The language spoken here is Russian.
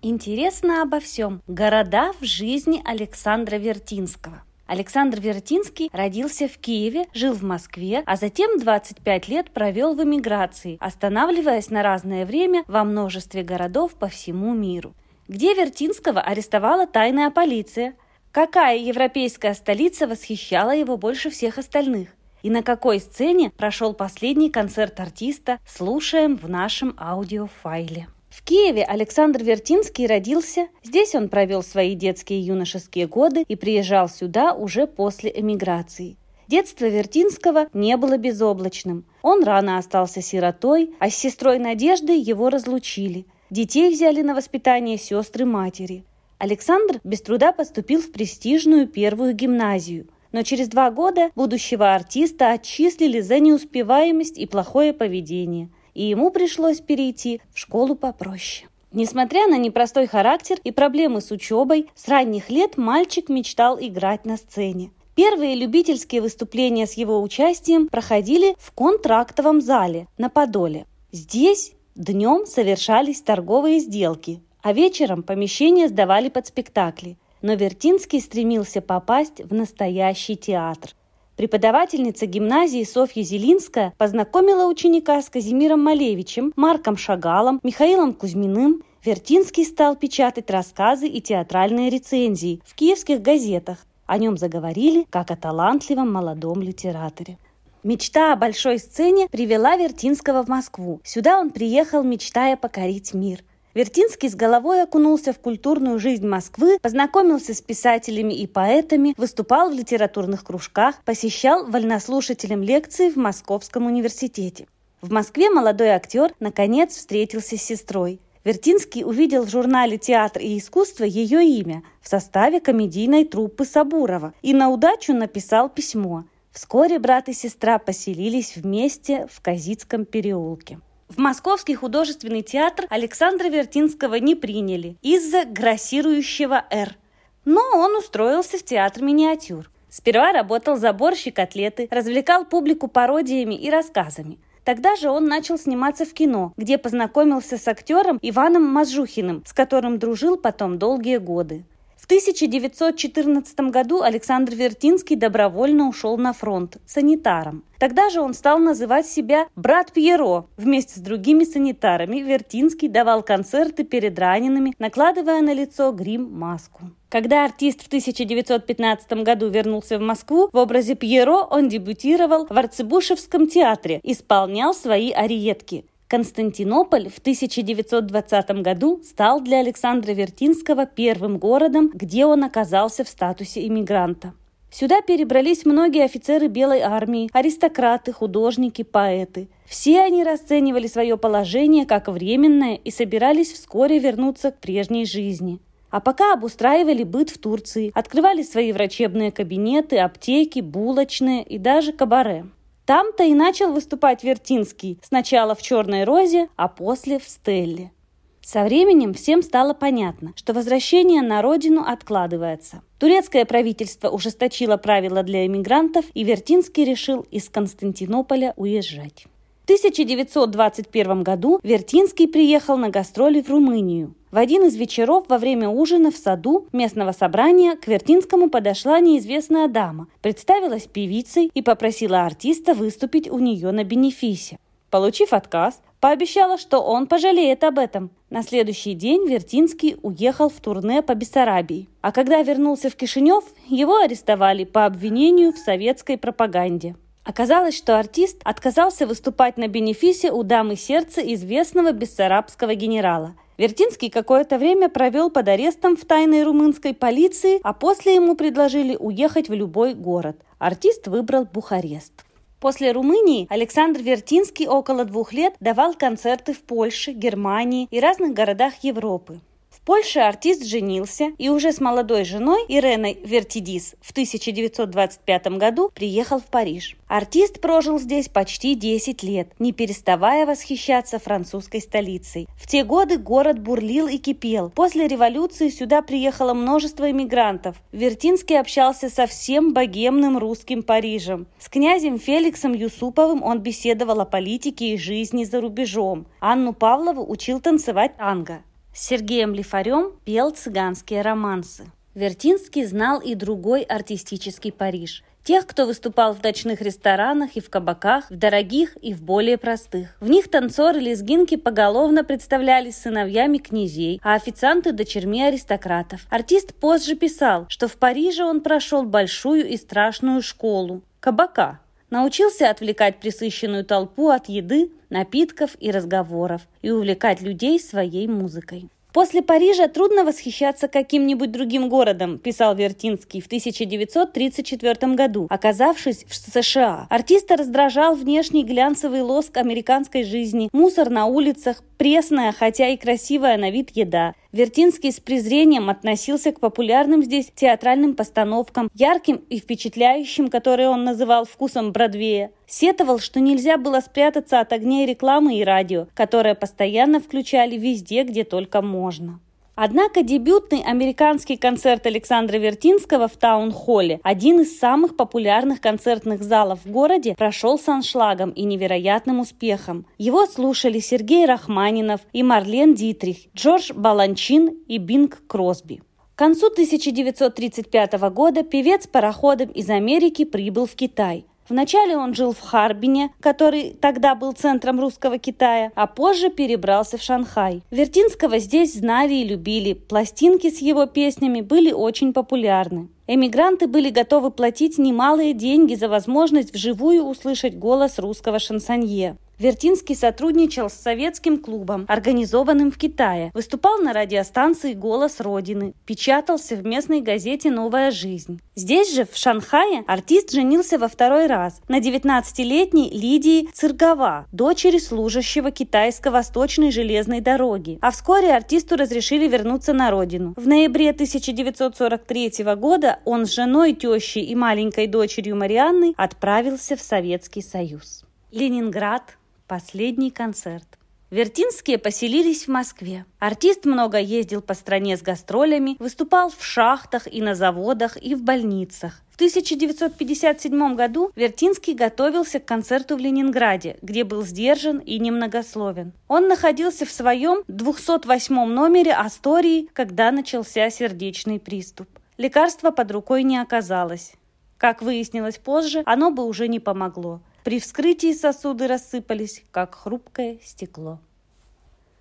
Интересно обо всем. Города в жизни Александра Вертинского. Александр Вертинский родился в Киеве, жил в Москве, а затем 25 лет провел в эмиграции, останавливаясь на разное время во множестве городов по всему миру. Где Вертинского арестовала тайная полиция? Какая европейская столица восхищала его больше всех остальных? И на какой сцене прошел последний концерт артиста, слушаем в нашем аудиофайле. В Киеве Александр Вертинский родился, здесь он провел свои детские и юношеские годы и приезжал сюда уже после эмиграции. Детство Вертинского не было безоблачным. Он рано остался сиротой, а с сестрой Надеждой его разлучили. Детей взяли на воспитание сестры матери. Александр без труда поступил в престижную первую гимназию. Но через 2 года будущего артиста отчислили за неуспеваемость и плохое поведение. И ему пришлось перейти в школу попроще. Несмотря на непростой характер и проблемы с учебой, с ранних лет мальчик мечтал играть на сцене. Первые любительские выступления с его участием проходили в контрактовом зале на Подоле. Здесь днем совершались торговые сделки, а вечером помещения сдавали под спектакли. Но Вертинский стремился попасть в настоящий театр. Преподавательница гимназии Софья Зелинская познакомила ученика с Казимиром Малевичем, Марком Шагалом, Михаилом Кузьминым. Вертинский стал печатать рассказы и театральные рецензии в киевских газетах. О нем заговорили как о талантливом молодом литераторе. Мечта о большой сцене привела Вертинского в Москву. Сюда он приехал, мечтая покорить мир. Вертинский с головой окунулся в культурную жизнь Москвы, познакомился с писателями и поэтами, выступал в литературных кружках, посещал вольнослушателям лекции в Московском университете. В Москве молодой актер наконец встретился с сестрой. Вертинский увидел в журнале «Театр и искусство» ее имя в составе комедийной труппы Сабурова и на удачу написал письмо. Вскоре брат и сестра поселились вместе в Казицком переулке. В Московский художественный театр Александра Вертинского не приняли из-за грассирующего «Р». Но он устроился в театр миниатюр. Сперва работал заборщик котлеты, развлекал публику пародиями и рассказами. Тогда же он начал сниматься в кино, где познакомился с актером Иваном Мазжухиным, с которым дружил потом долгие годы. В 1914 году Александр Вертинский добровольно ушел на фронт санитаром. Тогда же он стал называть себя «брат Пьеро». Вместе с другими санитарами Вертинский давал концерты перед ранеными, накладывая на лицо грим-маску. Когда артист в 1915 году вернулся в Москву, в образе Пьеро он дебютировал в Арцебушевском театре, исполнял свои ариетки. Константинополь в 1920 году стал для Александра Вертинского первым городом, где он оказался в статусе иммигранта. Сюда перебрались многие офицеры Белой армии, аристократы, художники, поэты. Все они расценивали свое положение как временное и собирались вскоре вернуться к прежней жизни. А пока обустраивали быт в Турции, открывали свои врачебные кабинеты, аптеки, булочные и даже кабаре. Там-то и начал выступать Вертинский, сначала в «Черной розе», а после в «Стелле». Со временем всем стало понятно, что возвращение на родину откладывается. Турецкое правительство ужесточило правила для эмигрантов, и Вертинский решил из Константинополя уезжать. В 1921 году Вертинский приехал на гастроли в Румынию. В один из вечеров во время ужина в саду местного собрания к Вертинскому подошла неизвестная дама, представилась певицей и попросила артиста выступить у нее на бенефисе. Получив отказ, пообещала, что он пожалеет об этом. На следующий день Вертинский уехал в турне по Бессарабии. А когда вернулся в Кишинев, его арестовали по обвинению в советской пропаганде. Оказалось, что артист отказался выступать на бенефисе у дамы сердца известного бессарабского генерала. Вертинский какое-то время провел под арестом в тайной румынской полиции, а после ему предложили уехать в любой город. Артист выбрал Бухарест. После Румынии Александр Вертинский около 2 лет давал концерты в Польше, Германии и разных городах Европы. В Польше артист женился и уже с молодой женой Иреной Вертидис в 1925 году приехал в Париж. Артист прожил здесь почти 10 лет, не переставая восхищаться французской столицей. В те годы город бурлил и кипел. После революции сюда приехало множество эмигрантов. Вертинский общался со всем богемным русским Парижем. С князем Феликсом Юсуповым он беседовал о политике и жизни за рубежом. Анну Павлову учил танцевать танго. С Сергеем Лифарем пел цыганские романсы. Вертинский знал и другой артистический Париж. Тех, кто выступал в ночных ресторанах и в кабаках, в дорогих и в более простых. В них танцоры-лезгинки поголовно представлялись сыновьями князей, а официанты – дочерьми аристократов. Артист позже писал, что в Париже он прошел большую и страшную школу – кабака. Научился отвлекать пресыщенную толпу от еды, напитков и разговоров и увлекать людей своей музыкой. «После Парижа трудно восхищаться каким-нибудь другим городом», писал Вертинский в 1934 году, оказавшись в США. Артиста раздражал внешний глянцевый лоск американской жизни, мусор на улицах, пресная, хотя и красивая на вид еда. Вертинский с презрением относился к популярным здесь театральным постановкам, ярким и впечатляющим, которые он называл вкусом Бродвея. Сетовал, что нельзя было спрятаться от огней рекламы и радио, которые постоянно включали везде, где только можно. Однако дебютный американский концерт Александра Вертинского в Таун-холле, один из самых популярных концертных залов в городе, прошел с аншлагом и невероятным успехом. Его слушали Сергей Рахманинов и Марлен Дитрих, Джордж Баланчин и Бинг Кросби. К концу 1935 года певец пароходом из Америки прибыл в Китай. Вначале он жил в Харбине, который тогда был центром русского Китая, а позже перебрался в Шанхай. Вертинского здесь знали и любили, пластинки с его песнями были очень популярны. Эмигранты были готовы платить немалые деньги за возможность вживую услышать голос русского шансонье. Вертинский сотрудничал с советским клубом, организованным в Китае, выступал на радиостанции «Голос Родины», печатался в местной газете «Новая жизнь». Здесь же, в Шанхае, артист женился во второй раз на 19-летней Лидии Циргова, дочери служащего Китайско-Восточной железной дороги. А вскоре артисту разрешили вернуться на родину. В ноябре 1943 года он с женой, тещей и маленькой дочерью Марианной отправился в Советский Союз. Ленинград. Последний концерт. Вертинские поселились в Москве. Артист много ездил по стране с гастролями, выступал в шахтах и на заводах, и в больницах. В 1957 году Вертинский готовился к концерту в Ленинграде, где был сдержан и немногословен. Он находился в своем 208 номере Астории, когда начался сердечный приступ. Лекарства под рукой не оказалось. Как выяснилось позже, оно бы уже не помогло. При вскрытии сосуды рассыпались, как хрупкое стекло.